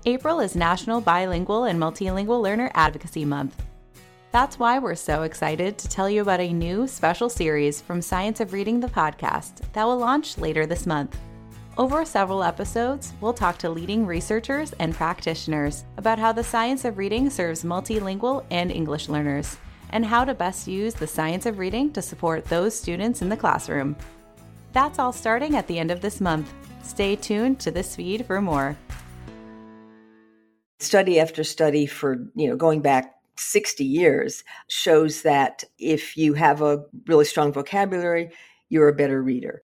April is National Bilingual and Multilingual Learner Advocacy Month. That's why we're so excited to tell you about a new special series from Science of Reading, the podcast, that will launch later this month. Over several episodes, we'll talk to leading researchers and practitioners about how the science of reading serves multilingual and English learners, and how to best use the science of reading to support those students in the classroom. That's all starting at the end of this month. Stay tuned to this feed for more. Study after study for, going back 60 years shows that if you have a really strong vocabulary, you're a better reader.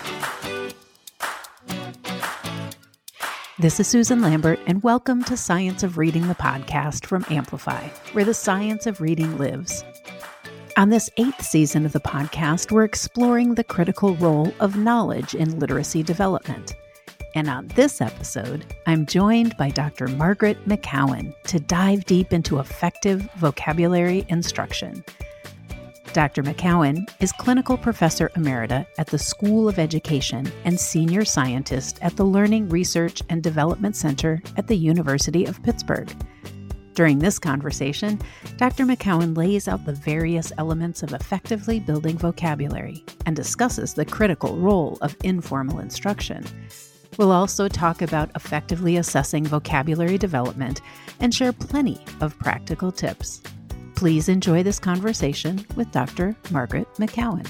This is Susan Lambert, and welcome to Science of Reading, the podcast from Amplify, where the science of reading lives. On this 8th season of the podcast, we're exploring the critical role of knowledge in literacy development. And on this episode, I'm joined by Dr. Margaret McCowan to dive deep into effective vocabulary instruction. Dr. McCowan is Clinical Professor Emerita at the School of Education and Senior Scientist at the Learning, Research, and Development Center at the University of Pittsburgh. During this conversation, Dr. McCowan lays out the various elements of effectively building vocabulary and discusses the critical role of informal instruction. We'll also talk about effectively assessing vocabulary development and share plenty of practical tips. Please enjoy this conversation with Dr. Margaret McCowan.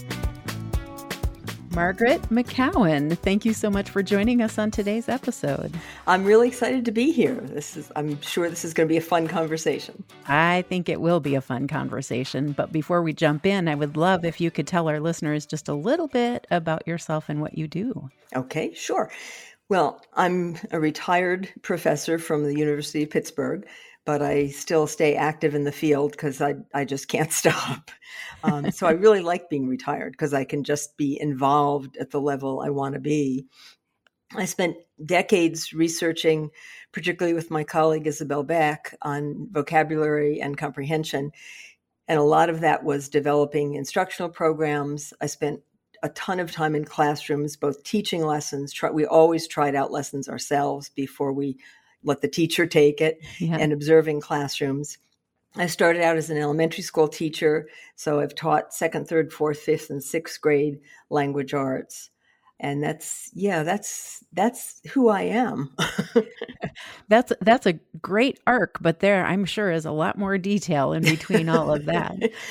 Margaret McCowan, thank you so much for joining us on today's episode. I'm really excited to be here. I'm sure this is going to be a fun conversation. I think it will be a fun conversation. But before we jump in, I would love if you could tell our listeners just a little bit about yourself and what you do. Okay, sure. Well, I'm a retired professor from the University of Pittsburgh, but I still stay active in the field because I just can't stop. So I really like being retired because I can just be involved at the level I want to be. I spent decades researching, particularly with my colleague Isabel Beck, on vocabulary and comprehension. And a lot of that was developing instructional programs. I spent a ton of time in classrooms, both teaching lessons. We always tried out lessons ourselves before we let the teacher take it, and observing classrooms. I started out as an elementary school teacher, so I've taught 2nd, 3rd, 4th, 5th, and 6th grade language arts. And that's who I am. That's a great arc, but there I'm sure is a lot more detail in between all of that.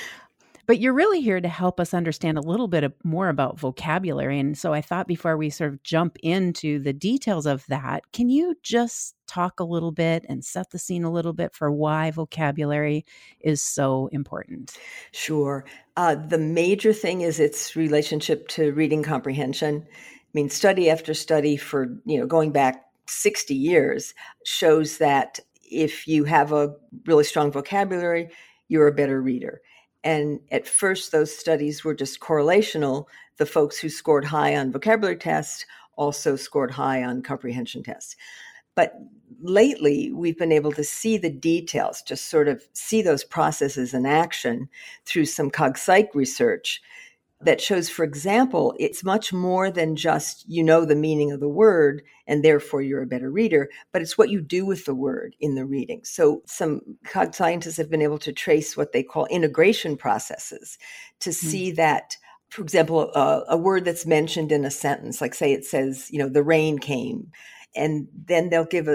But you're really here to help us understand a little bit more about vocabulary. And so I thought before we sort of jump into the details of that, can you just talk a little bit and set the scene a little bit for why vocabulary is so important? Sure. The major thing is its relationship to reading comprehension. I mean, study after study for, going back 60 years shows that if you have a really strong vocabulary, you're a better reader. And at first, those studies were just correlational. The folks who scored high on vocabulary tests also scored high on comprehension tests. But lately, we've been able to see the details, just sort of see those processes in action through some CogPsych research that shows, for example, it's much more than just the meaning of the word and therefore you're a better reader, but it's what you do with the word in the reading. So some cog scientists have been able to trace what they call integration processes to see that, for example, a word that's mentioned in a sentence, like say it says, the rain came, and then they'll give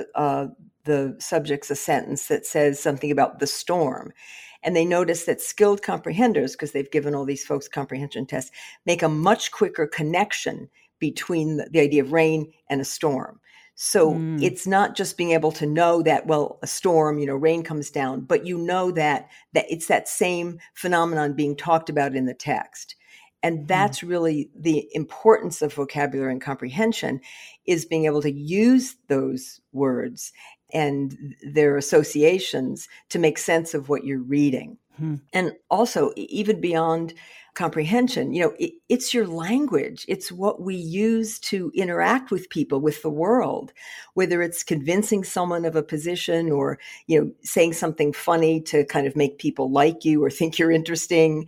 the subjects a sentence that says something about the storm. And they notice that skilled comprehenders, because they've given all these folks comprehension tests, make a much quicker connection between the idea of rain and a storm. So it's not just being able to know that, well, a storm, rain comes down, but that it's that same phenomenon being talked about in the text. And that's really the importance of vocabulary and comprehension, is being able to use those words and their associations to make sense of what you're reading. And also, even beyond comprehension, it's your language. It's what we use to interact with people, with the world, whether it's convincing someone of a position or, saying something funny to kind of make people like you or think you're interesting.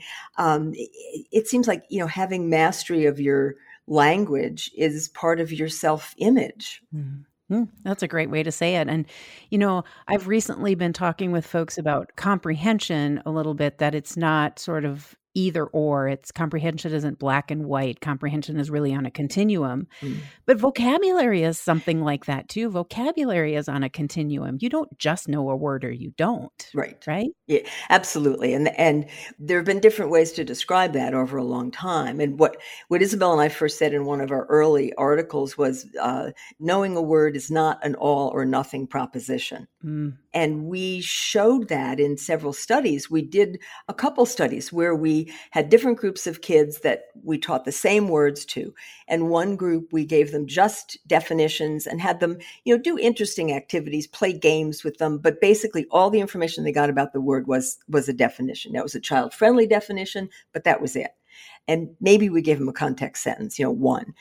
It seems like, having mastery of your language is part of your self-image. That's a great way to say it. And, I've recently been talking with folks about comprehension a little bit, that it's not sort of either or. It's comprehension isn't black and white. Comprehension is really on a continuum. Mm. But vocabulary is something like that too. Vocabulary is on a continuum. You don't just know a word or you don't. Right. Right? Yeah, absolutely. And there have been different ways to describe that over a long time. And what Isabel and I first said in one of our early articles was knowing a word is not an all or nothing proposition. Mm. And we showed that in several studies. We did a couple studies where we had different groups of kids that we taught the same words to. And one group, we gave them just definitions and had them, do interesting activities, play games with them. But basically all the information they got about the word was a definition. Now, it was a child-friendly definition, but that was it. And maybe we gave them a context sentence, one.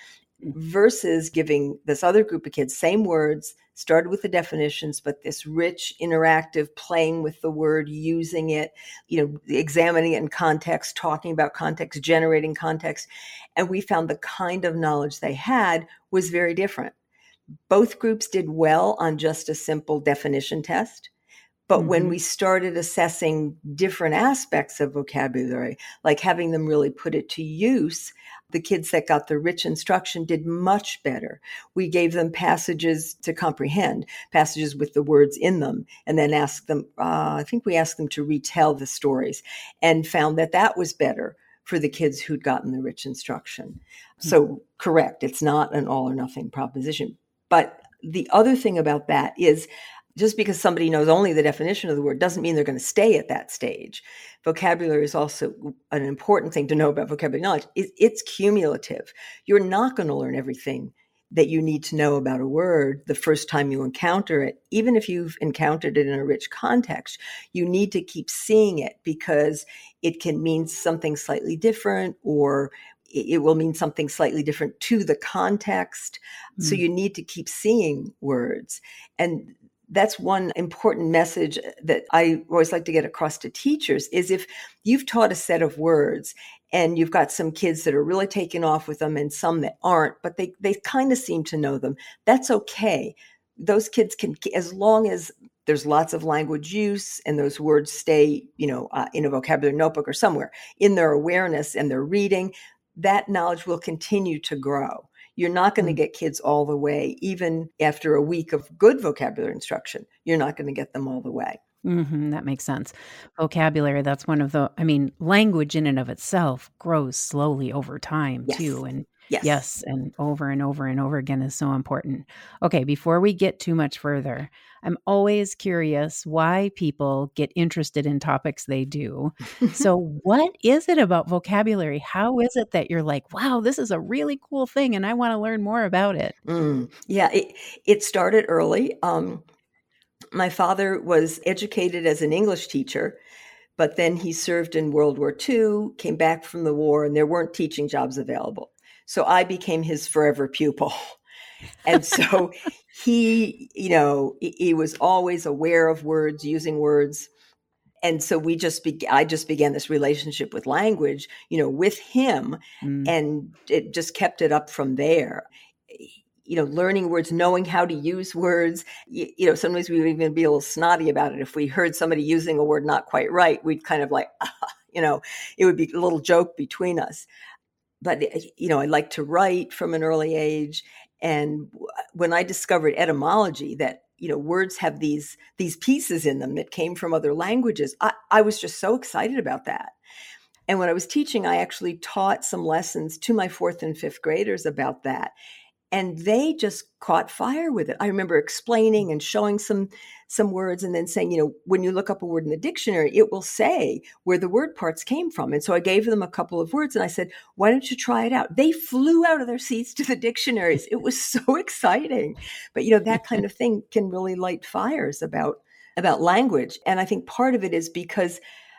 Versus giving this other group of kids same words, started with the definitions, but this rich, interactive playing with the word, using it, examining it in context, talking about context, generating context. And we found the kind of knowledge they had was very different. Both groups did well on just a simple definition test. But when we started assessing different aspects of vocabulary, like having them really put it to use, the kids that got the rich instruction did much better. We gave them passages to comprehend, passages with the words in them, and then asked them, I think we asked them to retell the stories, and found that was better for the kids who'd gotten the rich instruction. So correct, it's not an all or nothing proposition. But the other thing about that is, just because somebody knows only the definition of the word doesn't mean they're going to stay at that stage. Vocabulary is also an important thing to know about vocabulary knowledge. It's cumulative. You're not going to learn everything that you need to know about a word the first time you encounter it. Even if you've encountered it in a rich context, you need to keep seeing it, because it can mean something slightly different, or it will mean something slightly different to the context. So you need to keep seeing words. And that's one important message that I always like to get across to teachers, is if you've taught a set of words and you've got some kids that are really taking off with them and some that aren't, but they kind of seem to know them, that's okay. Those kids can, as long as there's lots of language use and those words stay, in a vocabulary notebook or somewhere in their awareness and their reading, that knowledge will continue to grow. You're not going to get kids all the way, even after a week of good vocabulary instruction. You're not going to get them all the way. That makes sense. Vocabulary, that's one of language in and of itself grows slowly over time too. And yes, and over and over again is so important. Okay, before we get too much further, I'm always curious why people get interested in topics they do. So what is it about vocabulary? How is it that you're like, wow, this is a really cool thing and I want to learn more about it? Yeah, it started early. My father was educated as an English teacher, but then he served in World War II, came back from the war, and there weren't teaching jobs available. So I became his forever pupil. And so he was always aware of words, using words. And so I just began this relationship with language, with him, and it just kept it up from there. Learning words, knowing how to use words. Sometimes we would even be a little snotty about it. If we heard somebody using a word not quite right, we'd kind of like, it would be a little joke between us. But, I like to write from an early age. And when I discovered etymology, that, words have these pieces in them that came from other languages, I was just so excited about that. And when I was teaching, I actually taught some lessons to my 4th and 5th graders about that. And they just caught fire with it. I remember explaining and showing some words and then saying, when you look up a word in the dictionary, it will say where the word parts came from. And so I gave them a couple of words and I said, why don't you try it out? They flew out of their seats to the dictionaries. It was so exciting. But, that kind of thing can really light fires about language. And I think part of it is because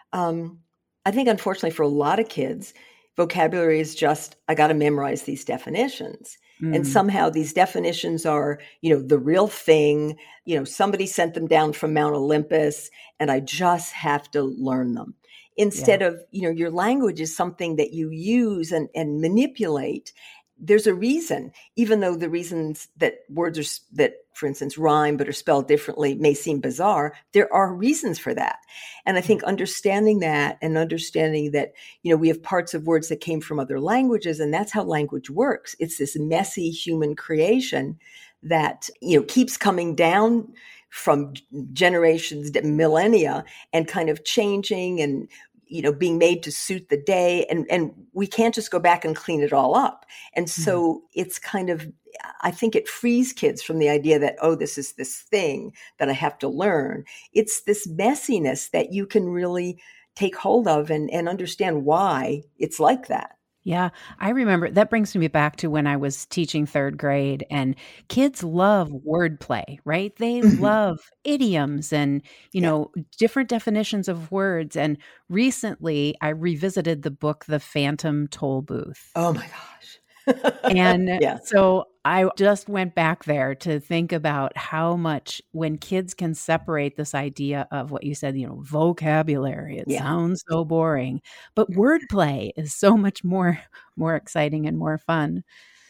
I think, unfortunately, for a lot of kids, vocabulary is just, I got to memorize these definitions. And somehow these definitions are, the real thing. Somebody sent them down from Mount Olympus and I just have to learn them. Instead of, your language is something that you use and manipulate. There's a reason, even though the reasons that words for instance, rhyme but are spelled differently may seem bizarre. There are reasons for that. And I think understanding that and understanding that, we have parts of words that came from other languages, and that's how language works. It's this messy human creation that, keeps coming down from generations, millennia, and kind of changing and, being made to suit the day. And we can't just go back and clean it all up. And so it's kind of, I think it frees kids from the idea that, oh, this is this thing that I have to learn. It's this messiness that you can really take hold of and understand why it's like that. Yeah, I remember that brings me back to when I was teaching third grade, and kids love wordplay, right? They love idioms and, different definitions of words. And recently I revisited the book, The Phantom Toll Booth. Oh my gosh. And so I just went back there to think about how much when kids can separate this idea of what you said, vocabulary, it sounds so boring, but wordplay is so much more exciting and more fun.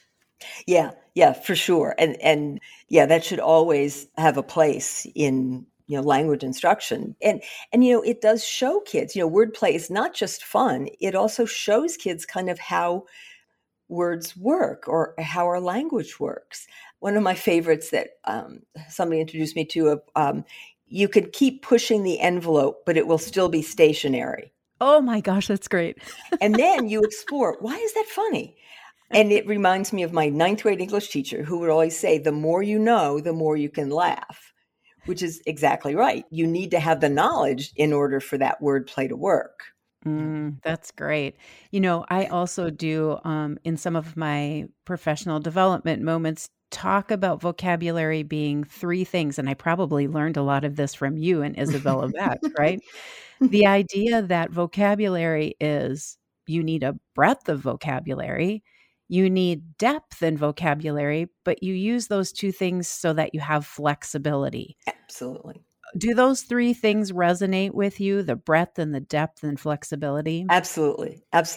Yeah, for sure. And that should always have a place in language instruction. And it does show kids, wordplay is not just fun. It also shows kids kind of how words work or how our language works. One of my favorites that somebody introduced me to, you could keep pushing the envelope, but it will still be stationary. Oh my gosh, that's great. And then you explore, why is that funny? And it reminds me of my 9th grade English teacher who would always say, the more you know, the more you can laugh, which is exactly right. You need to have the knowledge in order for that wordplay to work. That's great. I also do, in some of my professional development moments, talk about vocabulary being 3 things. And I probably learned a lot of this from you and Isabella Beck, right? The idea that vocabulary is you need a breadth of vocabulary, you need depth in vocabulary, but you use those 2 things so that you have flexibility. Absolutely. Do those 3 things resonate with you, the breadth and the depth and flexibility? Absolutely.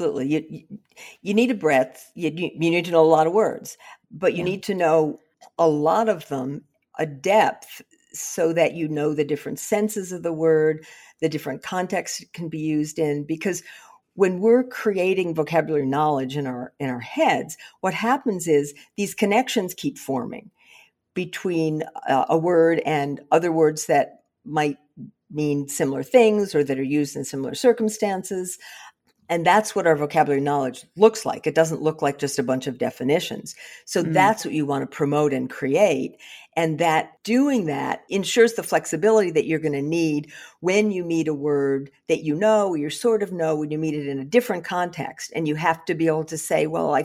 You need a breadth. You need to know a lot of words, but you need to know a lot of them, a depth, so that you know the different senses of the word, the different contexts it can be used in. Because when we're creating vocabulary knowledge in our heads, what happens is these connections keep forming between a word and other words that might mean similar things or that are used in similar circumstances. And that's what our vocabulary knowledge looks like. It doesn't look like just a bunch of definitions. So that's what you want to promote and create. And that doing that ensures the flexibility that you're going to need when you meet a word that you sort of know when you meet it in a different context. And you have to be able to say, well,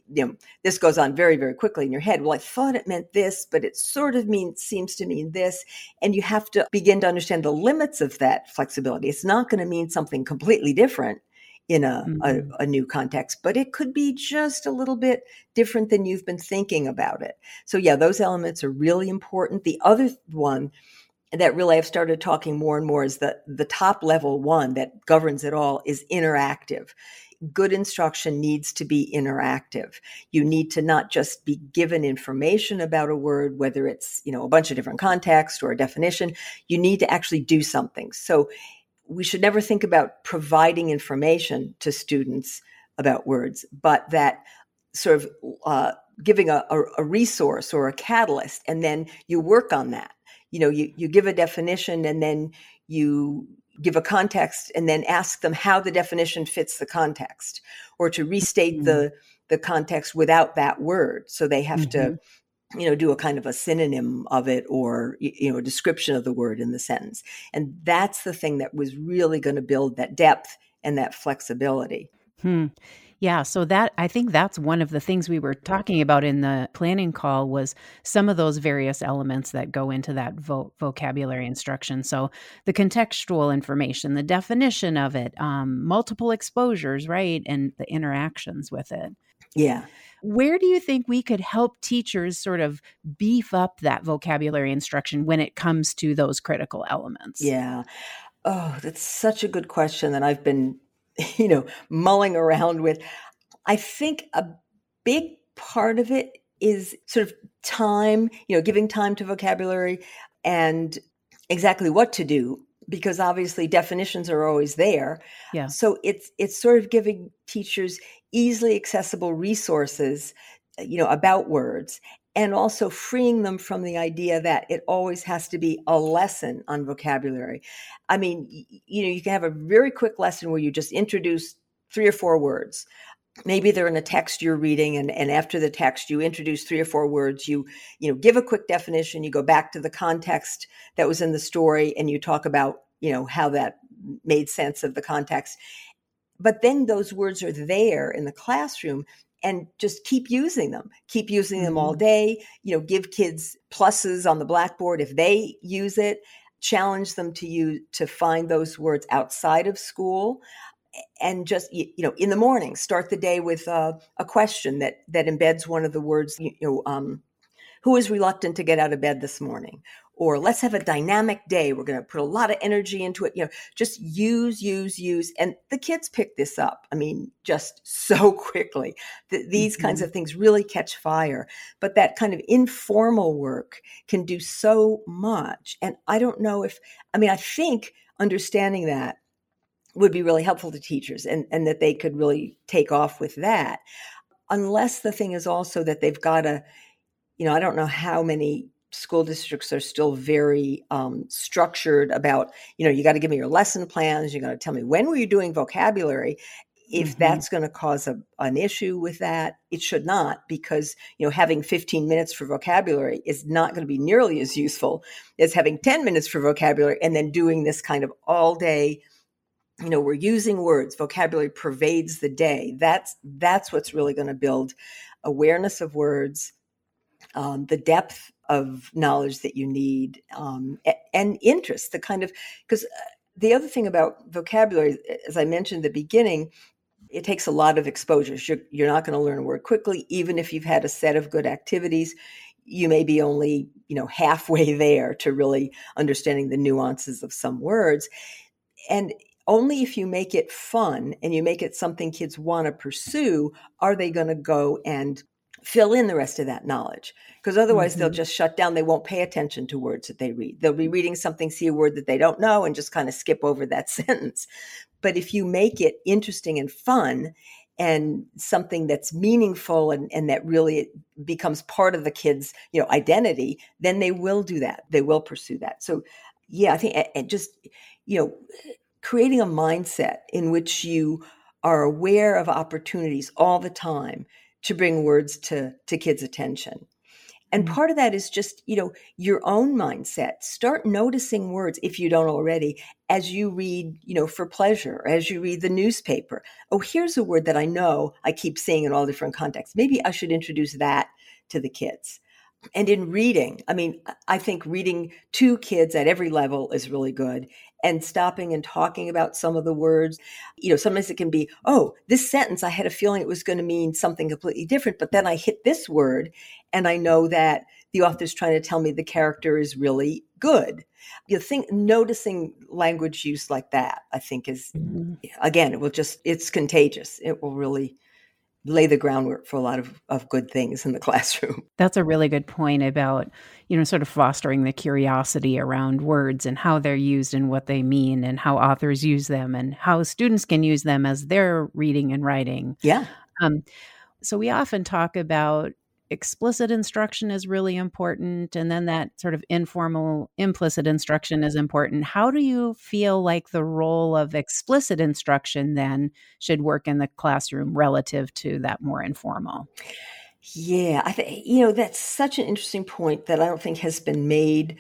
this goes on very, very quickly in your head. Well, I thought it meant this, but it sort of seems to mean this. And you have to begin to understand the limits of that flexibility. It's not going to mean something completely different in a new context, but it could be just a little bit different than you've been thinking about it. So those elements are really important. The other one that really I've started talking more and more is the top level one that governs it all is interactive. Good instruction needs to be interactive. You need to not just be given information about a word, whether it's, a bunch of different contexts or a definition. You need to actually do something. So we should never think about providing information to students about words, but that sort of giving a resource or a catalyst, and then you work on that. You give a definition and then you give a context and then ask them how the definition fits the context, or to restate the context without that word. So they have to do a kind of a synonym of it, or, a description of the word in the sentence. And that's the thing that was really going to build that depth and that flexibility. Yeah. So I think that's one of the things we were talking about in the planning call was some of those various elements that go into that vocabulary instruction. So the contextual information, the definition of it, multiple exposures, right? And the interactions with it. Yeah. Where do you think we could help teachers sort of beef up that vocabulary instruction when it comes to those critical elements? Yeah. Oh, that's such a good question that I've been, mulling around with. I think a big part of it is sort of time, giving time to vocabulary and exactly what to do, because obviously definitions are always there. Yeah. So it's sort of giving teachers easily accessible resources, about words, and also freeing them from the idea that it always has to be a lesson on vocabulary. I mean, you can have a very quick lesson where you just introduce 3 or 4 words. Maybe they're in a text you're reading, and after the text, you introduce 3 or 4 words. You give a quick definition. You go back to the context that was in the story, and you talk about, how that made sense of the context. But then those words are there in the classroom, and just keep using them. Keep using them all day. Give kids pluses on the blackboard if they use it. Challenge them to find those words outside of school. And just, in the morning, start the day with a question that embeds one of the words, who is reluctant to get out of bed this morning? Or let's have a dynamic day. We're going to put a lot of energy into it. Just use. And the kids pick this up. I mean, just so quickly. These kinds of things really catch fire. But that kind of informal work can do so much. And I don't know I think understanding that would be really helpful to teachers, and that they could really take off with that. Unless the thing is also that they've got to, I don't know how many school districts are still very structured about, you got to give me your lesson plans. You got to tell me when were you doing vocabulary. If that's going to cause an issue with that, it should not, because, having 15 minutes for vocabulary is not going to be nearly as useful as having 10 minutes for vocabulary and then doing this kind of all day. We're using words. Vocabulary pervades the day. That's what's really going to build awareness of words, the depth of knowledge that you need, and interest. Because the other thing about vocabulary, as I mentioned at the beginning, it takes a lot of exposures. You're not going to learn a word quickly, even if you've had a set of good activities. You may be only, halfway there to really understanding the nuances of some words. And only if you make it fun and you make it something kids want to pursue, are they going to go and fill in the rest of that knowledge. Because otherwise they'll just shut down. They won't pay attention to words that they read. They'll be reading something, see a word that they don't know, and just kind of skip over that sentence. But if you make it interesting and fun and something that's meaningful and that really becomes part of the kids' identity, then they will do that. They will pursue that. So yeah, I think just creating a mindset in which you are aware of opportunities all the time to bring words to kids' attention. And part of that is just, your own mindset. Start noticing words, if you don't already, as you read, for pleasure, as you read the newspaper. Oh, here's a word that I know I keep seeing in all different contexts. Maybe I should introduce that to the kids. And in reading, I think reading to kids at every level is really good. And stopping and talking about some of the words, sometimes it can be, oh, this sentence, I had a feeling it was going to mean something completely different, but then I hit this word and I know that the author's trying to tell me the character is really good. Noticing language use like that, I think is, again, it's contagious. It will really lay the groundwork for a lot of good things in the classroom. That's a really good point about, sort of fostering the curiosity around words and how they're used and what they mean and how authors use them and how students can use them as they're reading and writing. Yeah. So we often talk about explicit instruction is really important, and then that sort of informal, implicit instruction is important. How do you feel like the role of explicit instruction then should work in the classroom relative to that more informal? Yeah, I think, that's such an interesting point that I don't think has been made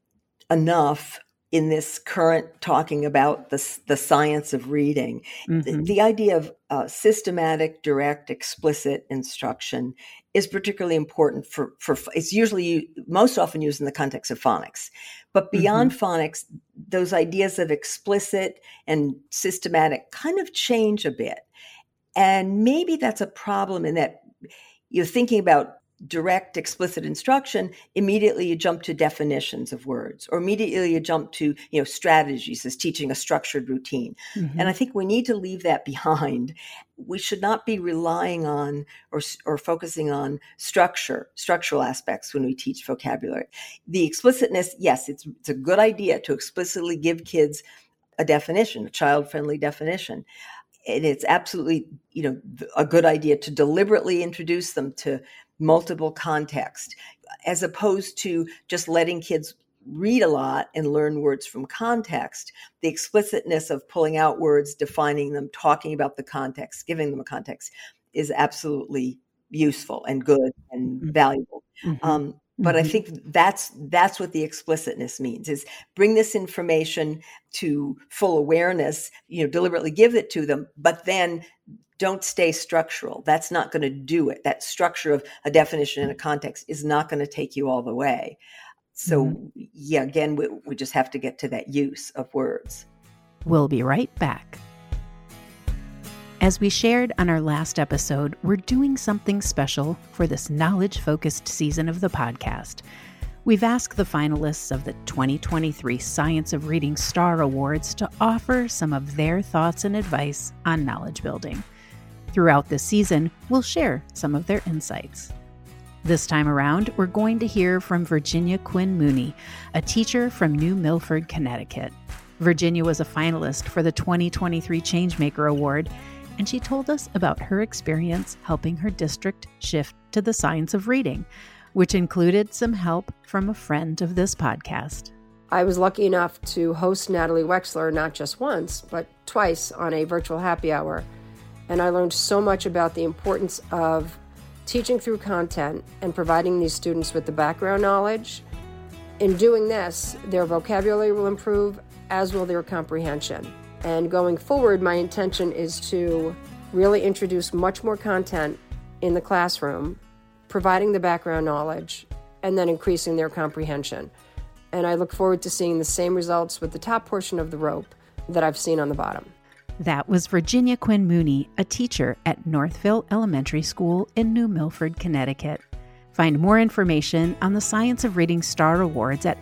enough in this current talking about the science of reading. The idea of systematic, direct, explicit instruction is particularly important for it's usually most often used in the context of phonics. But beyond phonics, those ideas of explicit and systematic kind of change a bit. And maybe that's a problem in that you're thinking about direct, explicit instruction, immediately you jump to definitions of words, or immediately you jump to, strategies as teaching a structured routine. Mm-hmm. And I think we need to leave that behind. We should not be relying on or focusing on structural aspects when we teach vocabulary. The explicitness, yes, it's a good idea to explicitly give kids a definition, a child-friendly definition. And it's absolutely, a good idea to deliberately introduce them to multiple contexts, as opposed to just letting kids read a lot and learn words from context. The explicitness of pulling out words, defining them, talking about the context, giving them a context is absolutely useful and good and valuable. Mm-hmm. But I think that's what the explicitness means, is bring this information to full awareness, deliberately give it to them, but then don't stay structural. That's not going to do it. That structure of a definition and a context is not going to take you all the way. So again, we just have to get to that use of words. We'll be right back. As we shared on our last episode, we're doing something special for this knowledge-focused season of the podcast. We've asked the finalists of the 2023 Science of Reading Star Awards to offer some of their thoughts and advice on knowledge building. Throughout this season, we'll share some of their insights. This time around, we're going to hear from Virginia Quinn Mooney, a teacher from New Milford, Connecticut. Virginia was a finalist for the 2023 Changemaker Award, and she told us about her experience helping her district shift to the science of reading, which included some help from a friend of this podcast. I was lucky enough to host Natalie Wexler not just once, but twice on a virtual happy hour. And I learned so much about the importance of teaching through content and providing these students with the background knowledge. In doing this, their vocabulary will improve, as will their comprehension. And going forward, my intention is to really introduce much more content in the classroom, providing the background knowledge, and then increasing their comprehension. And I look forward to seeing the same results with the top portion of the rope that I've seen on the bottom. That was Virginia Quinn Mooney, a teacher at Northville Elementary School in New Milford, Connecticut. Find more information on the Science of Reading Star Awards at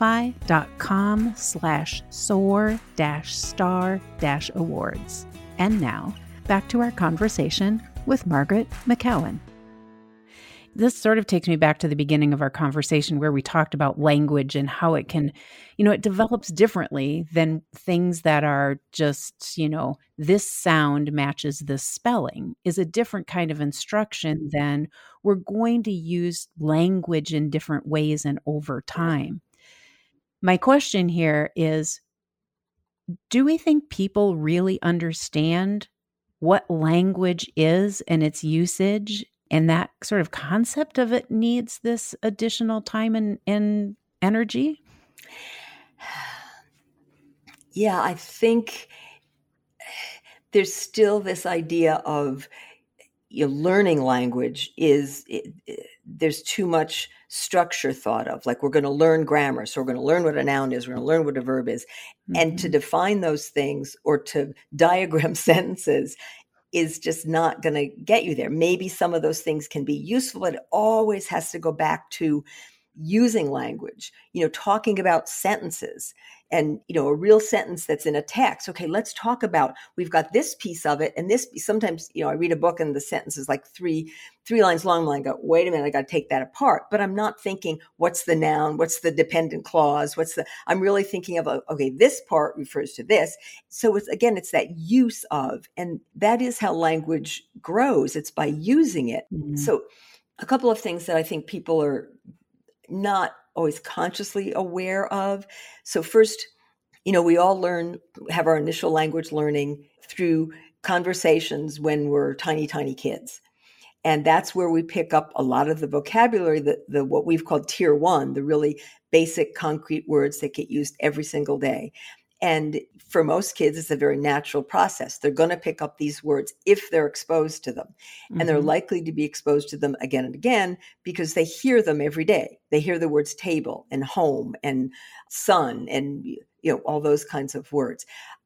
amplify.com/soar-star-awards. And now, back to our conversation with Margaret McCowan. This sort of takes me back to the beginning of our conversation where we talked about language and how it can, it develops differently than things that are just, this sound matches this spelling is a different kind of instruction than we're going to use language in different ways and over time. My question here is, do we think people really understand what language is and its usage? And that sort of concept of it needs this additional time and energy? Yeah, I think there's still this idea of learning language there's too much structure thought of, like we're going to learn grammar, so we're going to learn what a noun is, we're going to learn what a verb is. Mm-hmm. And to define those things or to diagram sentences is just not going to get you there. Maybe some of those things can be useful, but it always has to go back to using language, talking about sentences and, a real sentence that's in a text. Okay, let's talk about, we've got this piece of it and this, sometimes, I read a book and the sentence is like three lines long and I go, wait a minute, I got to take that apart. But I'm not thinking, what's the noun? What's the dependent clause? I'm really thinking of, okay, this part refers to this. So it's that use of, and that is how language grows. It's by using it. Mm-hmm. So a couple of things that I think people are not always consciously aware of. So first, we all have our initial language learning through conversations when we're tiny, tiny kids. And that's where we pick up a lot of the vocabulary, the what we've called tier one, the really basic concrete words that get used every single day. And for most kids, it's a very natural process. They're going to pick up these words if they're exposed to them. Mm-hmm. And they're likely to be exposed to them again and again because they hear them every day. They hear the words table and home and sun and, all those kinds of words.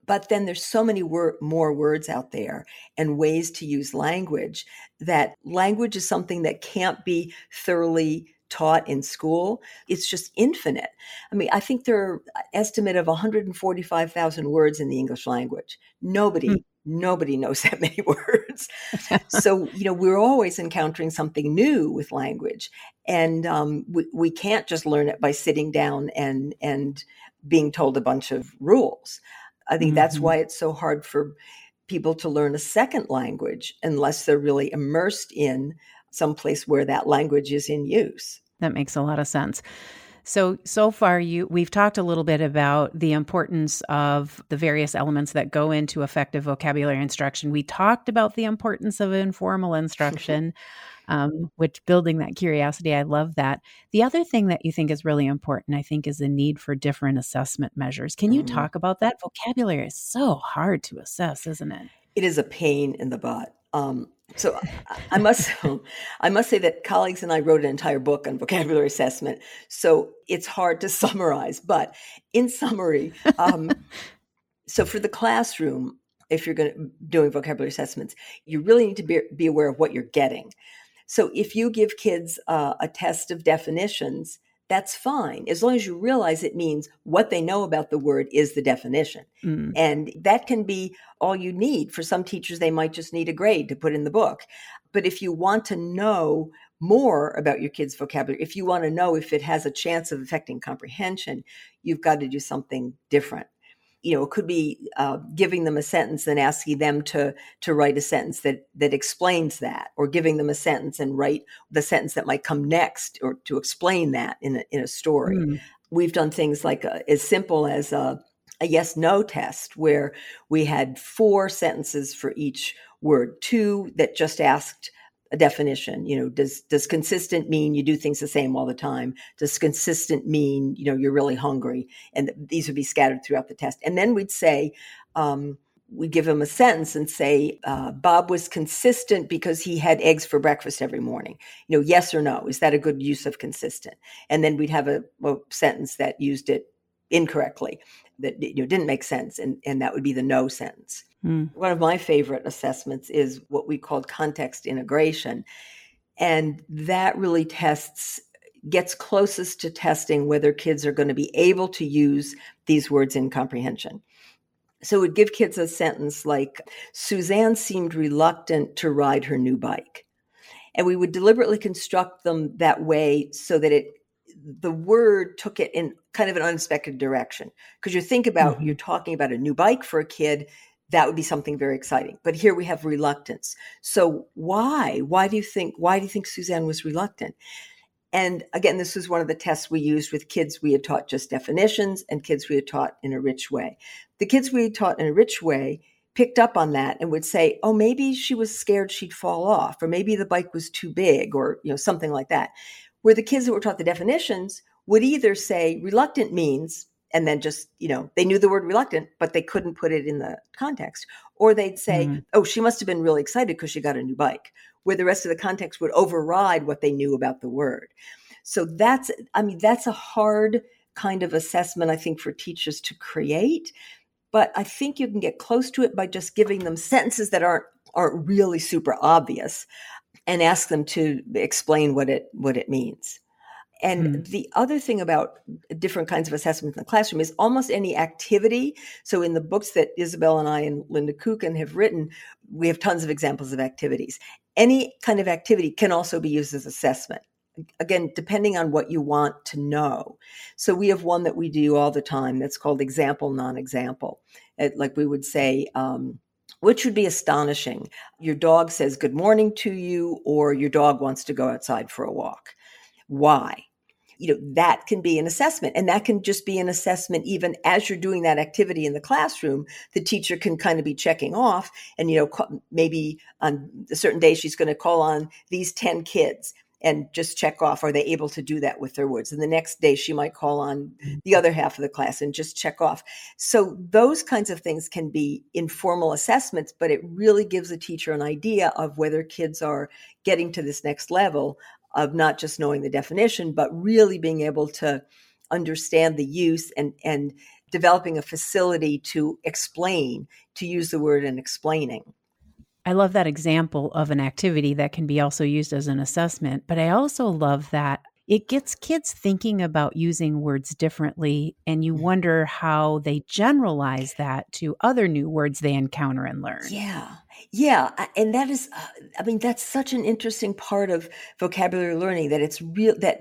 But then there's so many more words out there and ways to use language, that language is something that can't be thoroughly taught in school. It's just infinite. I mean, I think there are an estimate of 145,000 words in the English language. Nobody knows that many words. So, we're always encountering something new with language. And we can't just learn it by sitting down and being told a bunch of rules. I think that's why it's so hard for people to learn a second language unless they're really immersed in some place where that language is in use. That makes a lot of sense. So far, we've talked a little bit about the importance of the various elements that go into effective vocabulary instruction. We talked about the importance of informal instruction, which building that curiosity, I love that. The other thing that you think is really important, I think, is the need for different assessment measures. Can you talk about that? Vocabulary is so hard to assess, isn't it? It is a pain in the butt. So I must say that colleagues and I wrote an entire book on vocabulary assessment. So it's hard to summarize, but in summary, so for the classroom, if you're doing vocabulary assessments, you really need to be aware of what you're getting. So if you give kids a test of definitions, that's fine, as long as you realize it means what they know about the word is the definition. And that can be all you need. For some teachers, they might just need a grade to put in the book. But if you want to know more about your kids' vocabulary, if you want to know if it has a chance of affecting comprehension, you've got to do something different. It could be giving them a sentence and asking them to write a sentence that explains that, or giving them a sentence and write the sentence that might come next, or to explain that in a story. We've done things like as simple as a yes-no test, where we had 4 sentences for each word, 2 that just asked a definition. Does consistent mean you do things the same all the time? Does consistent mean, you're really hungry? And these would be scattered throughout the test. And then we'd say, we'd give him a sentence and say, Bob was consistent because he had eggs for breakfast every morning. Yes or no? Is that a good use of consistent? And then we'd have a sentence that used it incorrectly, that didn't make sense, and that would be the no sentence. One of my favorite assessments is what we called context integration, and that really gets closest to testing whether kids are going to be able to use these words in comprehension. So it would give kids a sentence like, Suzanne seemed reluctant to ride her new bike. And we would deliberately construct them that way so that the word took it in kind of an unexpected direction. Because you think about, you're talking about a new bike for a kid, that would be something very exciting. But here we have reluctance. So why? Why do you think Suzanne was reluctant? And again, this was one of the tests we used with kids we had taught just definitions and kids we had taught in a rich way. The kids we had taught in a rich way picked up on that and would say, oh, maybe she was scared she'd fall off, or maybe the bike was too big, or something like that. Where the kids that were taught the definitions would either say reluctant means, and then just, they knew the word reluctant, but they couldn't put it in the context. Or they'd say, oh, she must have been really excited because she got a new bike, where the rest of the context would override what they knew about the word. So that's a hard kind of assessment, I think, for teachers to create. But I think you can get close to it by just giving them sentences that aren't really super obvious, and ask them to explain what it means. And the other thing about different kinds of assessments in the classroom is almost any activity. So in the books that Isabel and I and Linda Kukin have written, we have tons of examples of activities. Any kind of activity can also be used as assessment, again, depending on what you want to know. So we have one that we do all the time that's called example, non-example. Like we would say, which would be astonishing. Your dog says good morning to you, or your dog wants to go outside for a walk. Why? That can be an assessment, and that can just be an assessment even as you're doing that activity in the classroom. The teacher can kind of be checking off, and, maybe on a certain day she's going to call on these 10 kids and just check off, are they able to do that with their words? And the next day she might call on the other half of the class and just check off. So those kinds of things can be informal assessments, but it really gives a teacher an idea of whether kids are getting to this next level of not just knowing the definition, but really being able to understand the use and developing a facility to explain, to use the word and explaining. I love that example of an activity that can be also used as an assessment, but I also love that it gets kids thinking about using words differently, and you wonder how they generalize that to other new words they encounter and learn. Yeah. And that is, that's such an interesting part of vocabulary learning, that it's real, that,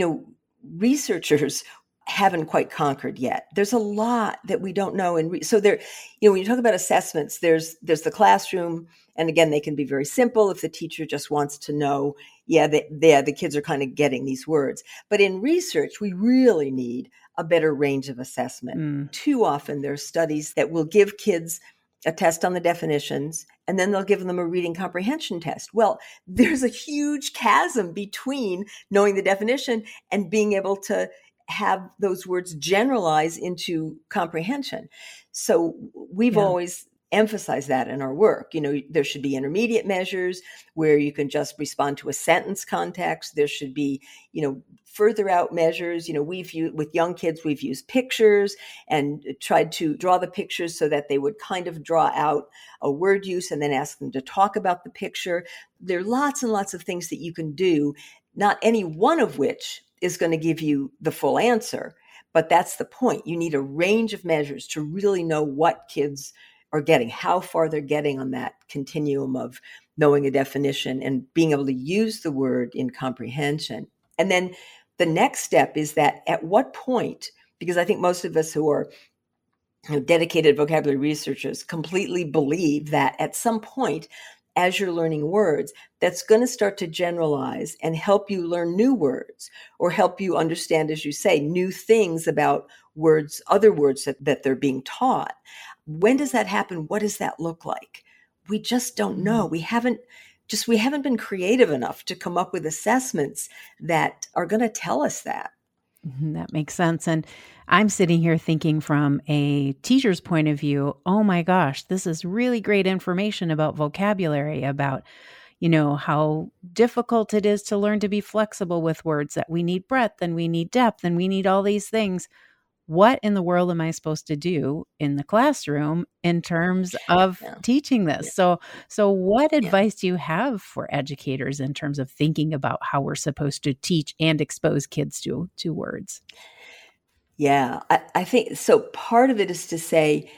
researchers haven't quite conquered yet. There's a lot that we don't know. And so there, when you talk about assessments, there's the classroom. And again, they can be very simple if the teacher just wants to know, the kids are kind of getting these words. But in research, we really need a better range of assessment. Too often there are studies that will give kids a test on the definitions, and then they'll give them a reading comprehension test. Well, there's a huge chasm between knowing the definition and being able to have those words generalize into comprehension. So we've always emphasized that in our work. There should be intermediate measures where you can just respond to a sentence context. There should be, further out measures. We've used, with young kids, we've used pictures and tried to draw the pictures so that they would kind of draw out a word use and then ask them to talk about the picture. There are lots and lots of things that you can do, not any one of which is going to give you the full answer. But that's the point. You need a range of measures to really know what kids are getting, how far they're getting on that continuum of knowing a definition and being able to use the word in comprehension. And then the next step is that at what point, because I think most of us who are dedicated vocabulary researchers completely believe that at some point, as you're learning words, that's going to start to generalize and help you learn new words or help you understand, as you say, new things about words, other words that they're being taught. When does that happen? What does that look like? We just don't know. We haven't been creative enough to come up with assessments that are going to tell us that. That makes sense. And I'm sitting here thinking from a teacher's point of view, oh my gosh, this is really great information about vocabulary, about, how difficult it is to learn to be flexible with words, that we need breadth and we need depth and we need all these things. What in the world am I supposed to do in the classroom in terms of teaching this? So what advice do you have for educators in terms of thinking about how we're supposed to teach and expose kids to words? Yeah, I think so. Part of it is to say,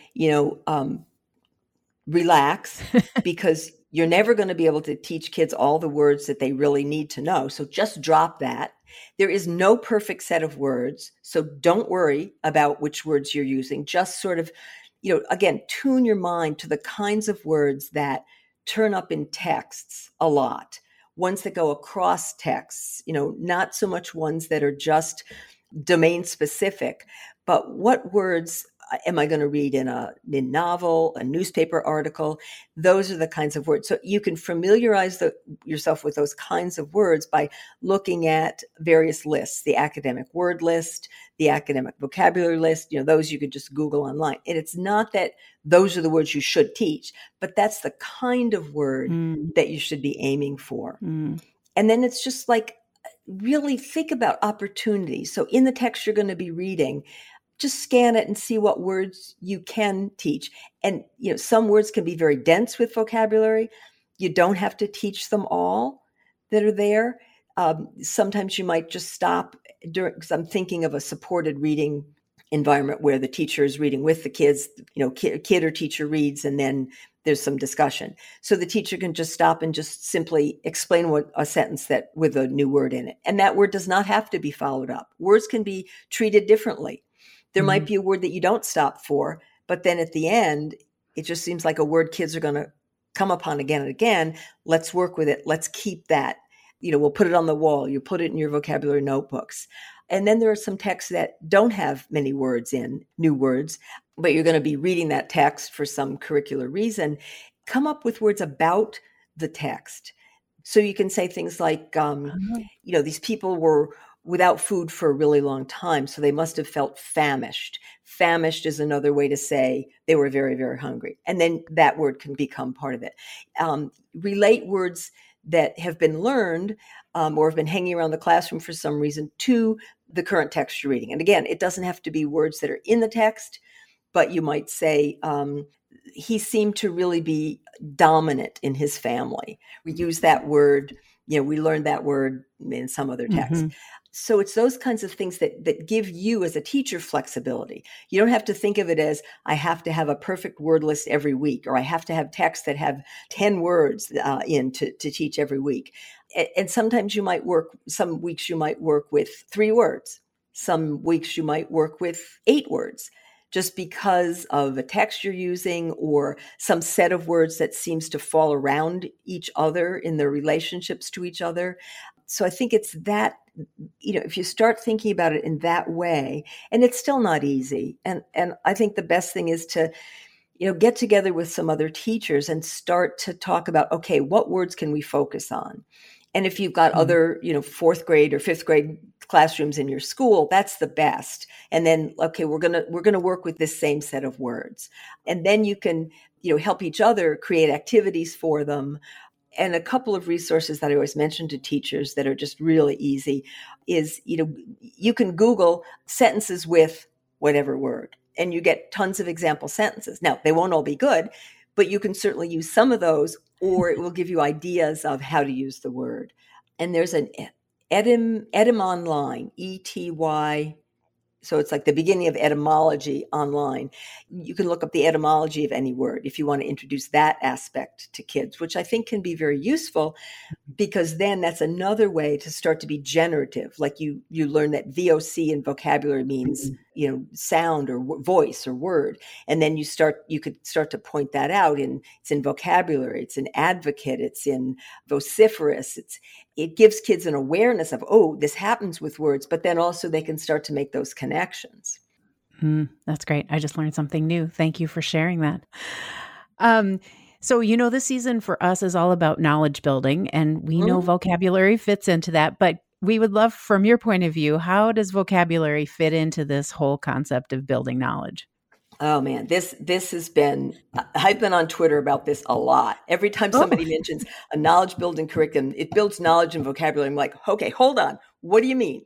relax, because you're never going to be able to teach kids all the words that they really need to know. So just drop that. There is no perfect set of words. So don't worry about which words you're using. Just sort of, again, tune your mind to the kinds of words that turn up in texts a lot, ones that go across texts, not so much ones that are just domain specific, but what words am I going to read in a novel, a newspaper article? Those are the kinds of words. So you can familiarize yourself with those kinds of words by looking at various lists, the academic word list, the academic vocabulary list, those you could just Google online. And it's not that those are the words you should teach, but that's the kind of word that you should be aiming for. And then it's just like, really think about opportunities. So in the text you're going to be reading, just scan it and see what words you can teach. And, some words can be very dense with vocabulary. You don't have to teach them all that are there. Sometimes you might just stop because I'm thinking of a supported reading environment where the teacher is reading with the kids, kid or teacher reads, and then there's some discussion. So the teacher can just stop and just simply explain what a sentence that with a new word in it. And that word does not have to be followed up. Words can be treated differently. There might be a word that you don't stop for, but then at the end, it just seems like a word kids are going to come upon again and again. Let's work with it. Let's keep that. We'll put it on the wall. You put it in your vocabulary notebooks. And then there are some texts that don't have many words in, new words, but you're going to be reading that text for some curricular reason. Come up with words about the text. So you can say things like, these people were without food for a really long time, so they must have felt famished. Famished is another way to say they were very, very hungry. And then that word can become part of it. Relate words that have been learned or have been hanging around the classroom for some reason to the current text you're reading. And again, it doesn't have to be words that are in the text, but you might say, he seemed to really be dominant in his family. We use that word, we learned that word in some other text. Mm-hmm. So it's those kinds of things that give you as a teacher flexibility. You don't have to think of it as, I have to have a perfect word list every week, or I have to have texts that have 10 words in to teach every week. And sometimes some weeks you might work with 3 words. Some weeks you might work with 8 words, just because of a text you're using or some set of words that seems to fall around each other in their relationships to each other. So I think it's that, if you start thinking about it in that way, and it's still not easy. And I think the best thing is to, get together with some other teachers and start to talk about, okay, what words can we focus on? And if you've got other, 4th grade or 5th grade classrooms in your school, that's the best. And then, okay, we're going to work with this same set of words. And then you can, help each other create activities for them. And a couple of resources that I always mention to teachers that are just really easy is, you can Google sentences with whatever word, and you get tons of example sentences. Now, they won't all be good, but you can certainly use some of those, or it will give you ideas of how to use the word. And there's an Etymonline, ETY. So it's like the beginning of etymology online. You can look up the etymology of any word if you want to introduce that aspect to kids, which I think can be very useful, because then that's another way to start to be generative. Like you learn that VOC in vocabulary means, sound or voice or word. And then you could start to point that out it's in vocabulary, it's in advocate, it's in vociferous. It gives kids an awareness of, oh, this happens with words, but then also they can start to make those connections. That's great. I just learned something new. Thank you for sharing that. So, this season for us is all about knowledge building, and we know vocabulary fits into that, but we would love, from your point of view, how does vocabulary fit into this whole concept of building knowledge? Oh man, this has been, I've been on Twitter about this a lot. Every time somebody mentions a knowledge building curriculum, it builds knowledge and vocabulary. I'm like, okay, hold on. What do you mean?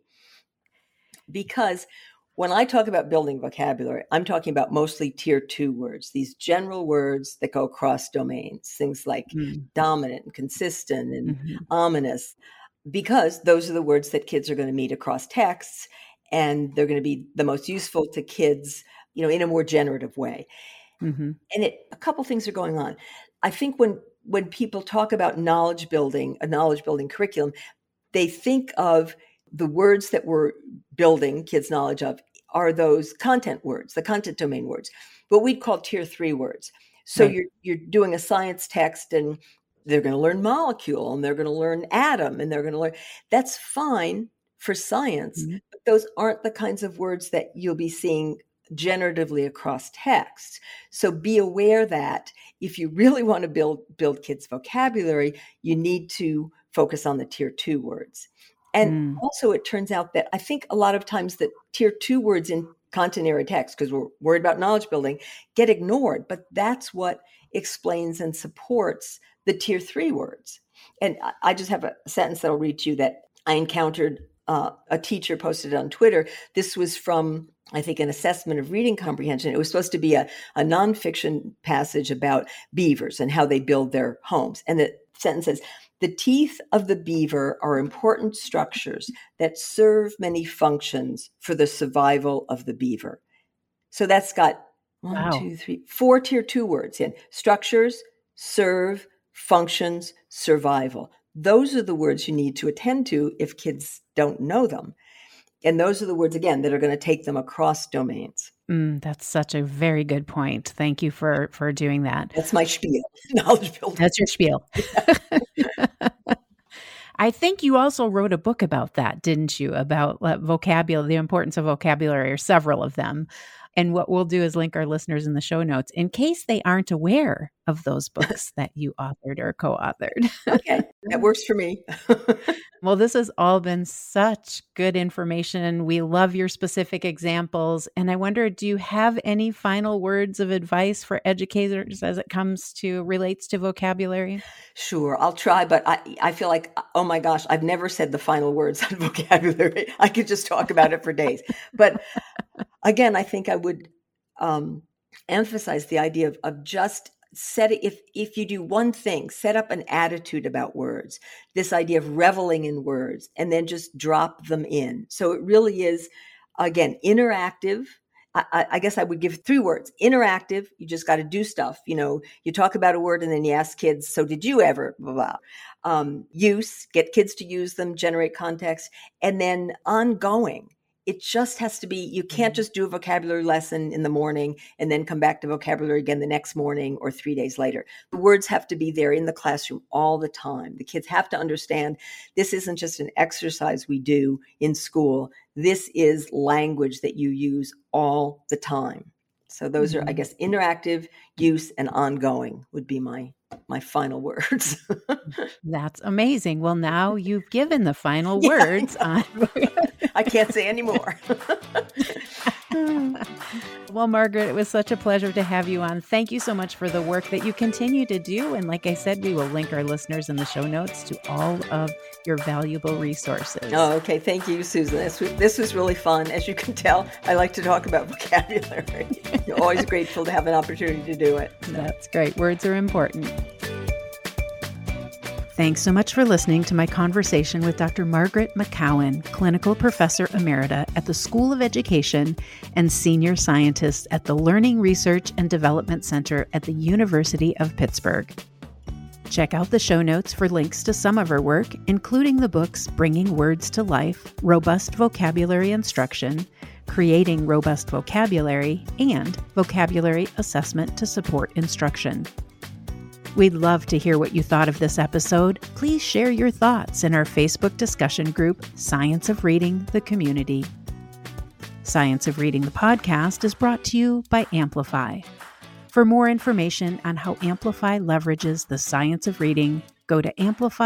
Because when I talk about building vocabulary, I'm talking about mostly tier 2 words, these general words that go across domains, things like dominant and consistent and ominous, because those are the words that kids are going to meet across texts, and they're going to be the most useful to kids, in a more generative way. And a couple things are going on. I think when people talk about knowledge building, a knowledge building curriculum, they think of the words that we're building kids' knowledge of are those content words, the content domain words, what we'd call tier 3 words. So you're doing a science text, and they're going to learn molecule, and they're going to learn atom, and they're going to learn. That's fine for science, but those aren't the kinds of words that you'll be seeing generatively across text. So be aware that if you really want to build kids' vocabulary, you need to focus on the tier 2 words. And also it turns out that I think a lot of times that tier 2 words in content area text, because we're worried about knowledge building, get ignored, but that's what explains and supports the tier 3 words. And I just have a sentence that I'll read to you that I encountered. A teacher posted on Twitter. This was from, I think, an assessment of reading comprehension. It was supposed to be a nonfiction passage about beavers and how they build their homes. And the sentence says, "The teeth of the beaver are important structures that serve many functions for the survival of the beaver." So that's got 4 tier 2 words in: structures, serve, functions, survival. Those are the words you need to attend to if kids don't know them. And those are the words, again, that are going to take them across domains. That's such a very good point. Thank you for doing that. That's my spiel. Knowledge building. That's your spiel. I think you also wrote a book about that, didn't you? About vocabulary, the importance of vocabulary, or several of them. And what we'll do is link our listeners in the show notes in case they aren't aware of those books that you authored or co-authored. Okay, that works for me. Well, this has all been such good information. We love your specific examples. And I wonder, do you have any final words of advice for educators as it relates to vocabulary? Sure, I'll try, but I feel like, oh my gosh, I've never said the final words on vocabulary. I could just talk about it for days. But again, I think I would emphasize the idea of just if you do one thing, set up an attitude about words, this idea of reveling in words, and then just drop them in. So it really is, again, interactive. I guess I would give 3 words. Interactive, you just got to do stuff. You talk about a word and then you ask kids, so did you ever, blah, blah. Use, get kids to use them, generate context, and then ongoing. It just has to be, you can't just do a vocabulary lesson in the morning and then come back to vocabulary again the next morning or 3 days later. The words have to be there in the classroom all the time. The kids have to understand this isn't just an exercise we do in school. This is language that you use all the time. So those are, I guess, interactive, use, and ongoing would be my final words. That's amazing. Well, now you've given the final words on. I can't say any more. Well, Margaret, it was such a pleasure to have you on. Thank you so much for the work that you continue to do. And like I said, we will link our listeners in the show notes to all of your valuable resources. Oh, okay. Thank you, Susan. This was really fun. As you can tell, I like to talk about vocabulary. You're always grateful to have an opportunity to do it. That's great. Words are important. Thanks so much for listening to my conversation with Dr. Margaret McCowan, Clinical Professor Emerita at the School of Education and Senior Scientist at the Learning Research and Development Center at the University of Pittsburgh. Check out the show notes for links to some of her work, including the books Bringing Words to Life, Robust Vocabulary Instruction, Creating Robust Vocabulary, and Vocabulary Assessment to Support Instruction. We'd love to hear what you thought of this episode. Please share your thoughts in our Facebook discussion group, Science of Reading the Community. Science of Reading the podcast is brought to you by Amplify. For more information on how Amplify leverages the science of reading, go to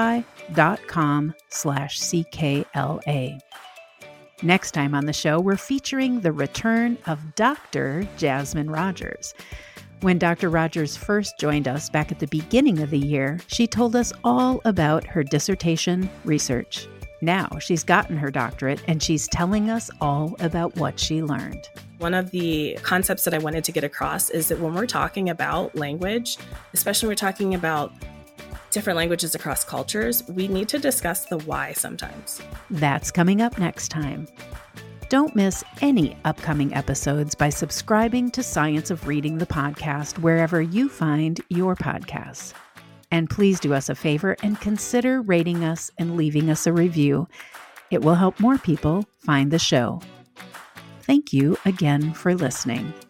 amplify.com/CKLA. Next time on the show, we're featuring the return of Dr. Jasmine Rogers. When Dr. Rogers first joined us back at the beginning of the year, she told us all about her dissertation research. Now she's gotten her doctorate and she's telling us all about what she learned. One of the concepts that I wanted to get across is that when we're talking about language, especially when we're talking about different languages across cultures, we need to discuss the why sometimes. That's coming up next time. Don't miss any upcoming episodes by subscribing to Science of Reading the podcast wherever you find your podcasts. And please do us a favor and consider rating us and leaving us a review. It will help more people find the show. Thank you again for listening.